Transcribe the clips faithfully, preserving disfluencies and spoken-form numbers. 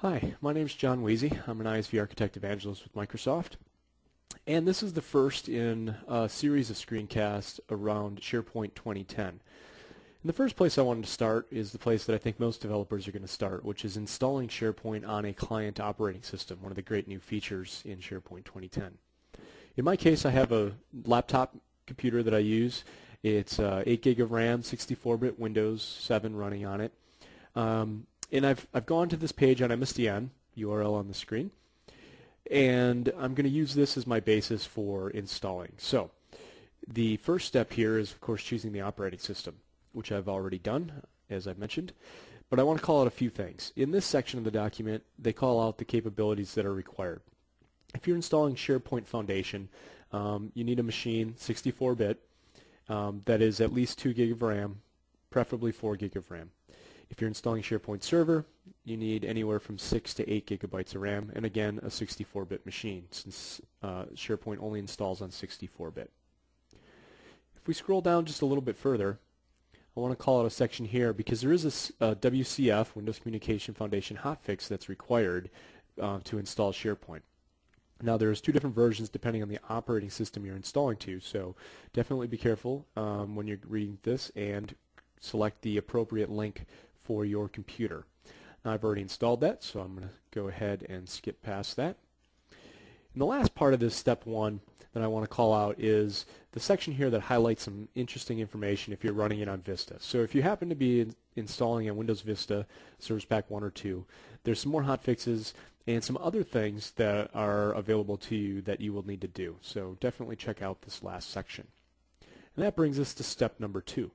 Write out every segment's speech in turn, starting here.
Hi, my name is John Weezy. I'm an I S V Architect Evangelist with Microsoft. And this is the first in a series of screencasts around SharePoint twenty ten. And the first place I wanted to start is the place that I think most developers are going to start, which is installing SharePoint on a client operating system, one of the great new features in SharePoint twenty ten. In my case, I have a laptop computer that I use. It's uh, eight gig of RAM, sixty-four bit Windows seven running on it. Um, And I've, I've gone to this page on M S D N, U R L on the screen, and I'm going to use this as my basis for installing. So the first step here is, of course, choosing the operating system, which I've already done, as I've mentioned. But I want to call out a few things. In this section of the document, they call out the capabilities that are required. If you're installing SharePoint Foundation, um, you need a machine, sixty-four bit, um, that is at least two gig of RAM, preferably four gig of RAM. If you're installing SharePoint Server, you need anywhere from six to eight gigabytes of RAM, and again, a sixty-four bit machine, since uh, SharePoint only installs on sixty-four bit. If we scroll down just a little bit further, I want to call out a section here because there is a, a W C F, Windows Communication Foundation hotfix, that's required uh, to install SharePoint. Now, there's two different versions depending on the operating system you're installing to, so definitely be careful um, when you're reading this and select the appropriate link for your computer. Now, I've already installed that, so I'm going to go ahead and skip past that. And the last part of this step one that I want to call out is the section here that highlights some interesting information if you're running it on Vista. So if you happen to be in installing a Windows Vista Service Pack one or two, there's some more hotfixes and some other things that are available to you that you will need to do. So definitely check out this last section. And that brings us to step number two.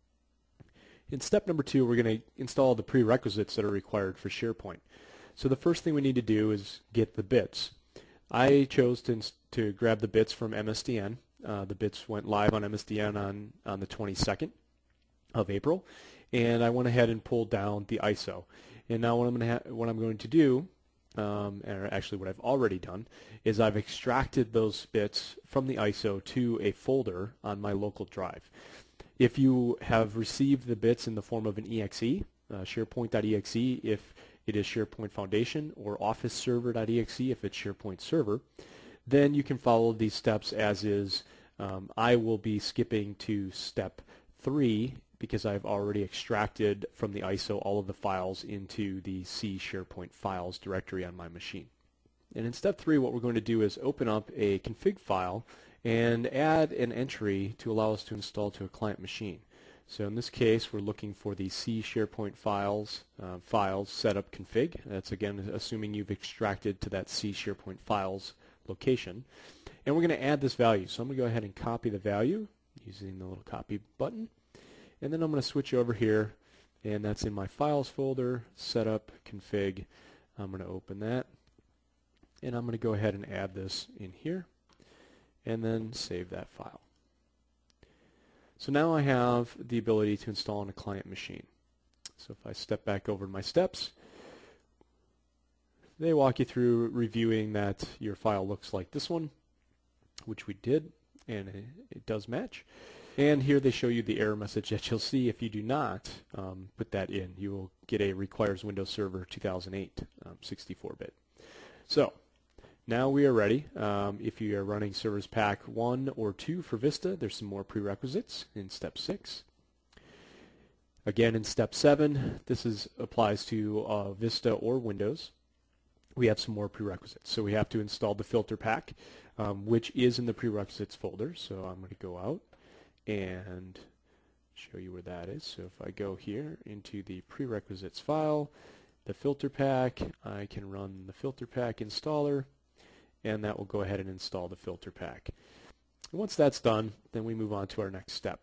In step number two, we're going to install the prerequisites that are required for SharePoint. So the first thing we need to do is get the bits. I chose to, to grab the bits from M S D N. Uh, the bits went live on M S D N on, on the twenty-second of April, and I went ahead and pulled down the I S O. And now what I'm going to, what I'm going to do, um, or actually what I've already done, is I've extracted those bits from the I S O to a folder on my local drive. If you have received the bits in the form of an E X E, uh, SharePoint.exe if it is SharePoint Foundation, or Office Server.exe if it's SharePoint Server, then you can follow these steps as is. Um, I will be skipping to step three because I've already extracted from the I S O all of the files into the C SharePoint Files directory on my machine. And in step three, what we're going to do is open up a config file and add an entry to allow us to install to a client machine. So in this case, we're looking for the C SharePoint files, uh, files setup config. That's again assuming you've extracted to that C SharePoint files location. And we're going to add this value. So I'm going to go ahead and copy the value using the little copy button. And then I'm going to switch over here, and that's in my files folder, setup config. I'm going to open that. And I'm going to go ahead and add this in here, and then save that file. So now I have the ability to install on a client machine. So if I step back over to my steps, they walk you through reviewing that your file looks like this one, which we did, and it, it does match. And here they show you the error message that you'll see if you do not um, put that in. You will get a requires Windows Server two thousand eight um, sixty-four bit. So now we are ready. Um, if you are running Service Pack one or two for Vista, there's some more prerequisites in step six. Again, in step seven, this is applies to uh, Vista or Windows. We have some more prerequisites. So we have to install the filter pack, um, which is in the prerequisites folder. So I'm going to go out and show you where that is. So if I go here into the prerequisites file, the filter pack, I can run the filter pack installer, and that will go ahead and install the filter pack. And once that's done, then we move on to our next step,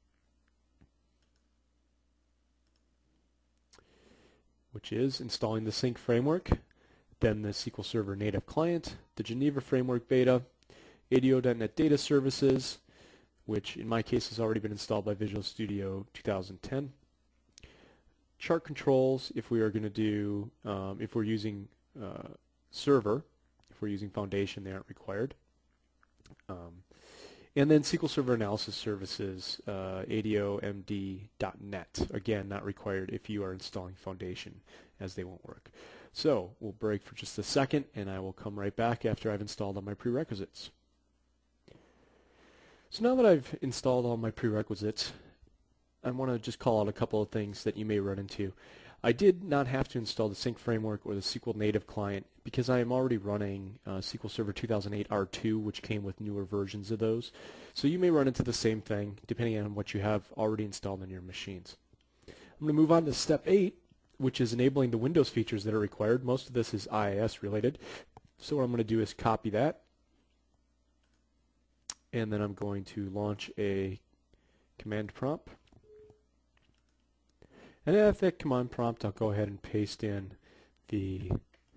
which is installing the Sync framework, then the S Q L Server native client, the Geneva framework beta, A D O dot net data services, which in my case has already been installed by Visual Studio two thousand ten. Chart controls, if we are going to do, um, if we're using uh, server, if we're using Foundation, they aren't required. Um, And then S Q L Server Analysis Services, uh, A D O M D dot net. Again, not required if you are installing Foundation, as they won't work. So we'll break for just a second, and I will come right back after I've installed all my prerequisites. So now that I've installed all my prerequisites, I want to just call out a couple of things that you may run into. I did not have to install the Sync Framework or the S Q L Native Client because I am already running uh, S Q L Server two thousand eight R two, which came with newer versions of those. So you may run into the same thing depending on what you have already installed on your machines. I'm going to move on to step eight, which is enabling the Windows features that are required. Most of this is I I S related. So what I'm going to do is copy that, and then I'm going to launch a command prompt. And at that command prompt, I'll go ahead and paste in the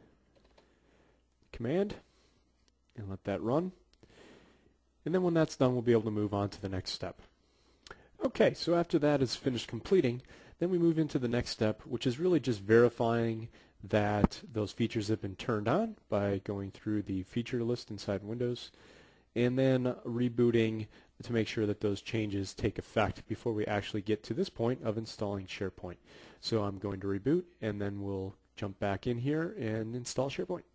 command and let that run. And then when that's done, we'll be able to move on to the next step. Okay, so after that is finished completing, then we move into the next step, which is really just verifying that those features have been turned on by going through the feature list inside Windows, and then rebooting to make sure that those changes take effect before we actually get to this point of installing SharePoint. So I'm going to reboot, and then we'll jump back in here and install SharePoint.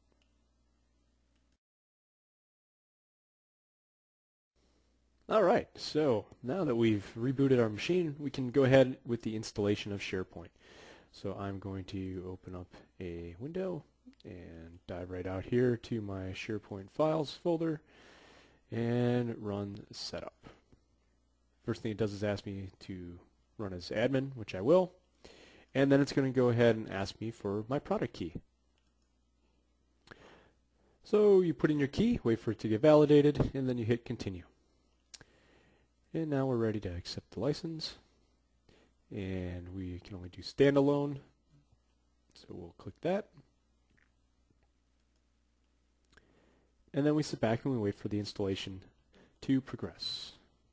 Alright, so now that we've rebooted our machine, we can go ahead with the installation of SharePoint. So I'm going to open up a window and dive right out here to my SharePoint files folder and run setup. First thing it does is ask me to run as admin, which I will, and then it's going to go ahead and ask me for my product key. So you put in your key, wait for it to get validated, and then you hit continue. And now we're ready to accept the license, and we can only do standalone, so we'll click that. And then we sit back and we wait for the installation to progress.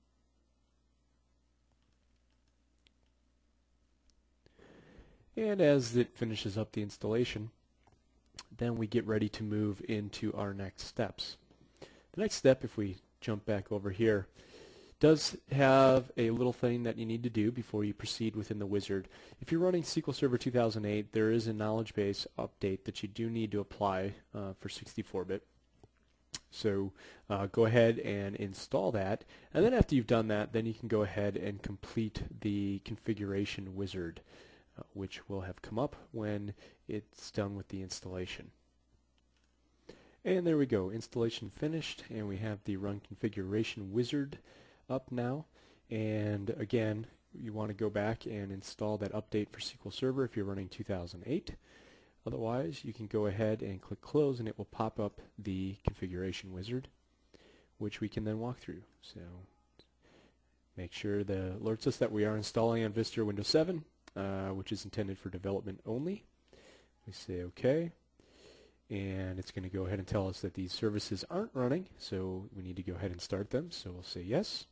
And as it finishes up the installation, then we get ready to move into our next steps. The next step, if we jump back over here, does have a little thing that you need to do before you proceed within the wizard. If you're running S Q L Server two thousand eight, there is a knowledge base update that you do need to apply uh, for sixty-four bit. So uh, go ahead and install that, and then after you've done that, then you can go ahead and complete the configuration wizard, uh, which will have come up when it's done with the installation. And there we go, installation finished, and we have the run configuration wizard up now. And again, you want to go back and install that update for S Q L Server if you're running two thousand eight. Otherwise, you can go ahead and click close, and it will pop up the configuration wizard, which we can then walk through. So make sure the alerts us that we are installing on Vista Windows seven, uh, which is intended for development only. We say OK, and it's going to go ahead and tell us that these services aren't running, so we need to go ahead and start them. So we'll say yes.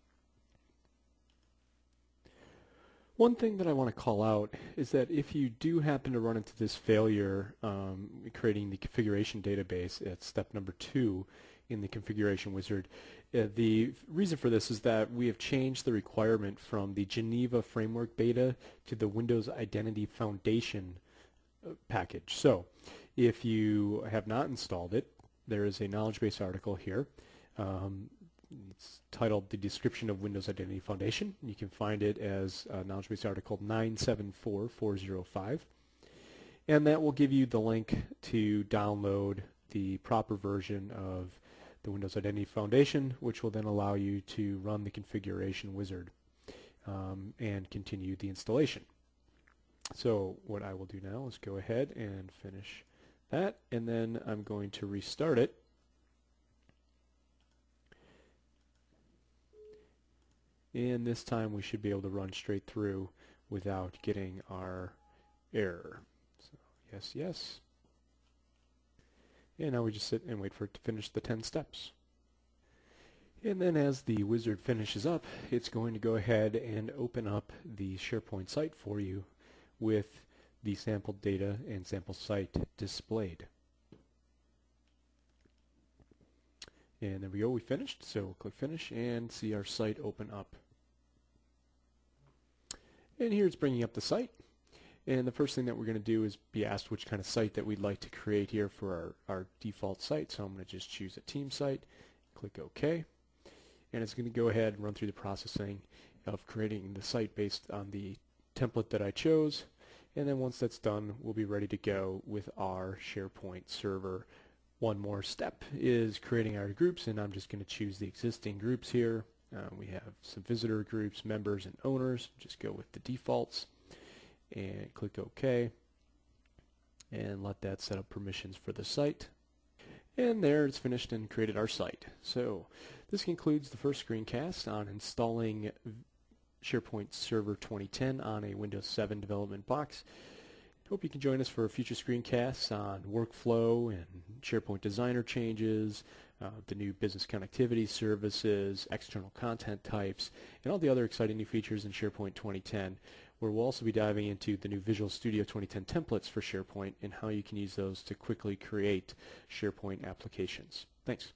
One thing that I want to call out is that if you do happen to run into this failure um, creating the configuration database at step number two in the configuration wizard, uh, the reason for this is that we have changed the requirement from the Geneva Framework Beta to the Windows Identity Foundation uh, package. So if you have not installed it, there is a knowledge base article here. Um, It's titled The Description of Windows Identity Foundation. You can find it as a knowledge base article nine seven four four zero five. And that will give you the link to download the proper version of the Windows Identity Foundation, which will then allow you to run the configuration wizard um, and continue the installation. So what I will do now is go ahead and finish that, and then I'm going to restart it. And this time we should be able to run straight through without getting our error. So yes, yes. And now we just sit and wait for it to finish the ten steps. And then as the wizard finishes up, it's going to go ahead and open up the SharePoint site for you with the sample data and sample site displayed. And there we go, we finished. So we'll click Finish and see our site open up. And here it's bringing up the site. And the first thing that we're going to do is be asked which kind of site that we'd like to create here for our, our default site. So I'm going to just choose a team site, click OK. And it's going to go ahead and run through the processing of creating the site based on the template that I chose. And then once that's done, we'll be ready to go with our SharePoint server. One more step is creating our groups, and I'm just going to choose the existing groups here. Uh, we have some visitor groups, members, and owners. Just go with the defaults and click OK and let that set up permissions for the site. And there it's finished and created our site. So this concludes the first screencast on installing SharePoint Server twenty ten on a Windows seven development box. Hope you can join us for future screencasts on workflow and SharePoint Designer changes, uh, the new business connectivity services, external content types, and all the other exciting new features in SharePoint twenty ten, where we'll also be diving into the new Visual Studio twenty ten templates for SharePoint and how you can use those to quickly create SharePoint applications. Thanks.